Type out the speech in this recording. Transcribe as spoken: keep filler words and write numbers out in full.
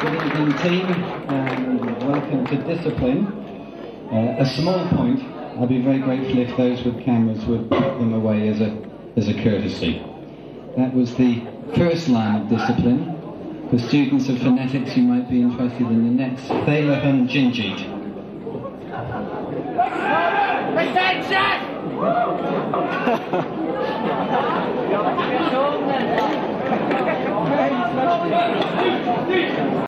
Good evening, team, and welcome to Discipline. Uh, a small point, I'd be very grateful if those with cameras would put them away as a, as a courtesy. That was the first line of Discipline. For students of phonetics, you might be interested in the next Thalahun Jinjit. Attention!